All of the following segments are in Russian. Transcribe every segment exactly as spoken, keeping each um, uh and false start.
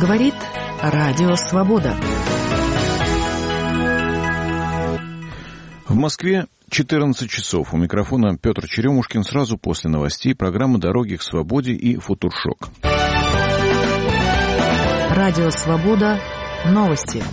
Говорит Радио Свобода. В Москве четырнадцать часов. У микрофона Петр Черемушкин. Сразу после новостей программа «Дороги к свободе» и «Футуршок». Радио Свобода. Новости.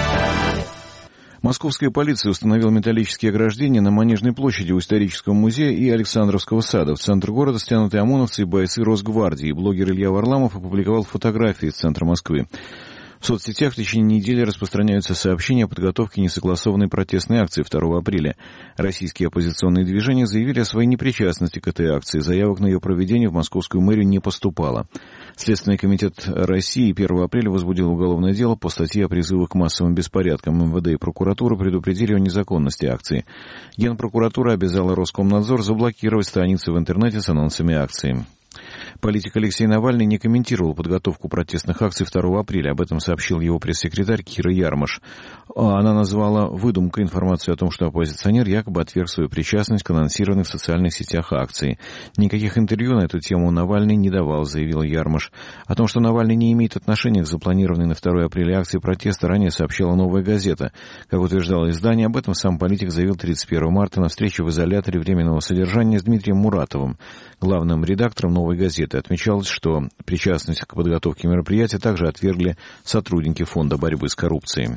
Московская полиция установила металлические ограждения на Манежной площади у исторического музея и Александровского сада. В центр города стянуты ОМОНовцы и бойцы Росгвардии. Блогер Илья Варламов опубликовал фотографии из центра Москвы. В соцсетях в течение недели распространяются сообщения о подготовке несогласованной протестной акции второго апреля. Российские оппозиционные движения заявили о своей непричастности к этой акции. Заявок на ее проведение в московскую мэрию не поступало. Следственный комитет России первого апреля возбудил уголовное дело по статье о призывах к массовым беспорядкам. МВД и прокуратура предупредили о незаконности акции. Генпрокуратура обязала Роскомнадзор заблокировать страницы в интернете с анонсами акции. Политик Алексей Навальный не комментировал подготовку протестных акций второго апреля. Об этом сообщил его пресс-секретарь Кира Ярмаш. Она назвала выдумкой информацию о том, что оппозиционер якобы отверг свою причастность к анонсированной в социальных сетях акции. Никаких интервью на эту тему Навальный не давал, заявил Ярмаш. О том, что Навальный не имеет отношения к запланированной на второе апреля акции протеста, ранее сообщала «Новая газета». Как утверждало издание, об этом сам политик заявил тридцать первого марта на встрече в изоляторе временного содержания с Дмитрием Муратовым, главным редактором «Новой газеты». Отмечалось, что причастность к подготовке мероприятия также отвергли сотрудники Фонда борьбы с коррупцией.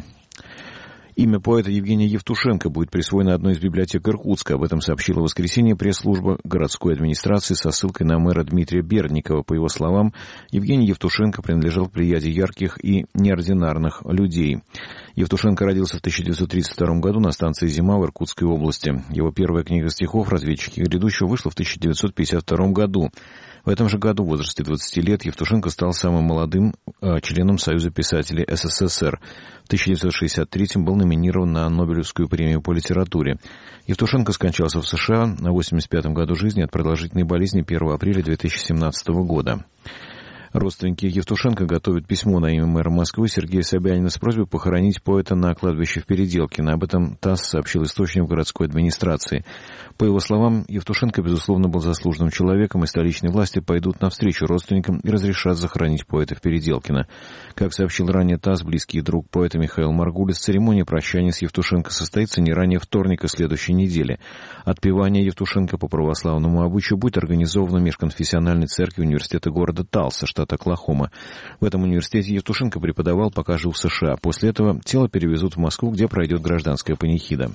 Имя поэта Евгения Евтушенко будет присвоено одной из библиотек Иркутска. Об этом сообщила в воскресенье пресс-служба городской администрации со ссылкой на мэра Дмитрия Бердникова. По его словам, Евгений Евтушенко принадлежал к плеяде ярких и неординарных людей. Евтушенко родился в тысяча девятьсот тридцать втором году на станции «Зима» в Иркутской области. Его первая книга стихов «Разведчики грядущего» вышла в тысяча девятьсот пятьдесят втором году. В этом же году, в возрасте двадцати лет, Евтушенко стал самым молодым э, членом Союза писателей СССР. В тысяча девятьсот шестьдесят третьем был номинирован на Нобелевскую премию по литературе. Евтушенко скончался в США на восемьдесят пятом году жизни от продолжительной болезни первого апреля две тысячи семнадцатого года. Родственники Евтушенко готовят письмо на имя мэра Москвы Сергея Собянина с просьбой похоронить поэта на кладбище в Переделкино. Об этом ТАСС сообщил источник в городской администрации. По его словам, Евтушенко, безусловно, был заслуженным человеком, и столичные власти пойдут навстречу родственникам и разрешат захоронить поэта в Переделкино. Как сообщил ранее ТАСС, близкий друг поэта Михаил Маргулис, церемония прощания с Евтушенко состоится не ранее вторника следующей недели. Отпевание Евтушенко по православному обычаю будет организовано в межконфессиональной церкви университета города Талса, штат Оклахома. В этом университете Евтушенко преподавал, пока жил в США. После этого тело перевезут в Москву, где пройдет гражданская панихида.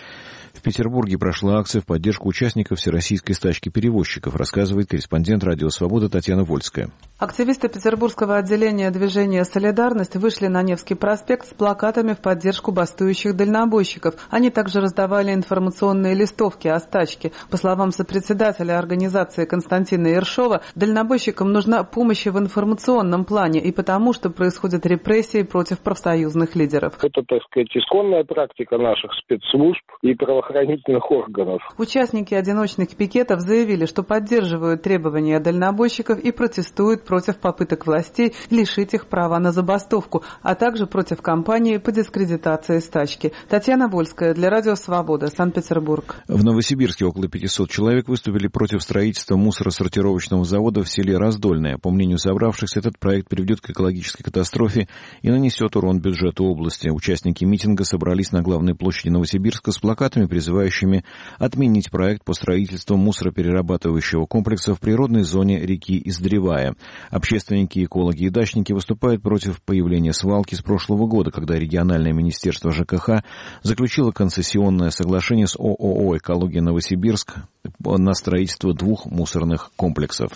В Петербурге прошла акция в поддержку участников Всероссийской стачки перевозчиков, рассказывает корреспондент Радио Свобода Татьяна Вольская. Активисты Петербургского отделения движения «Солидарность» вышли на Невский проспект с плакатами в поддержку бастующих дальнобойщиков. Они также раздавали информационные листовки о стачке. По словам сопредседателя организации Константина Ершова, дальнобойщикам нужна помощь в информационном плане и потому, что происходят репрессии против профсоюзных лидеров. Это, так сказать, исконная практика наших спецслужб и правоохранительных органов. Участники одиночных пикетов заявили, что поддерживают требования дальнобойщиков и протестуют против попыток властей лишить их права на забастовку, а также против кампании по дискредитации стачки. Татьяна Вольская для Радио Свобода, Санкт-Петербург. В Новосибирске около пятисот человек выступили против строительства мусоросортировочного завода в селе Раздольное. По мнению собравшихся, этот проект приведет к экологической катастрофе и нанесет урон бюджету области. Участники митинга собрались на главной площади Новосибирска с плакатами, призывающими отменить проект по строительству мусороперерабатывающего комплекса в природной зоне реки Издревая. Общественники, экологи и дачники выступают против появления свалки с прошлого года, когда региональное министерство ЖКХ заключило концессионное соглашение с ООО «Экология Новосибирск» на строительство двух мусорных комплексов.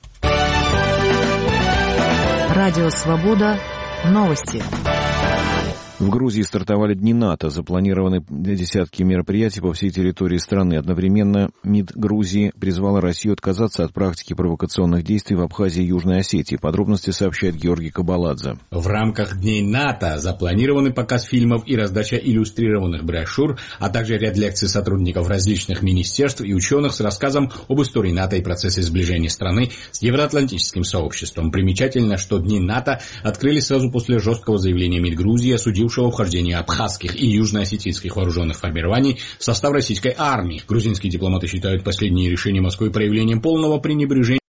Радио Свобода. Новости. В Грузии стартовали Дни НАТО. Запланированы десятки мероприятий по всей территории страны. Одновременно МИД Грузии призвала Россию отказаться от практики провокационных действий в Абхазии и Южной Осетии. Подробности сообщает Георгий Кабаладзе. В рамках Дней НАТО запланированы показ фильмов и раздача иллюстрированных брошюр, а также ряд лекций сотрудников различных министерств и ученых с рассказом об истории НАТО и процессе сближения страны с евроатлантическим сообществом. Примечательно, что Дни НАТО открылись сразу после жесткого заявления МИД Грузии, осудившего вхождение абхазских и южно-осетинских вооруженных формирований в состав российской армии. Грузинские дипломаты считают последние решения Москвы проявлением полного пренебрежения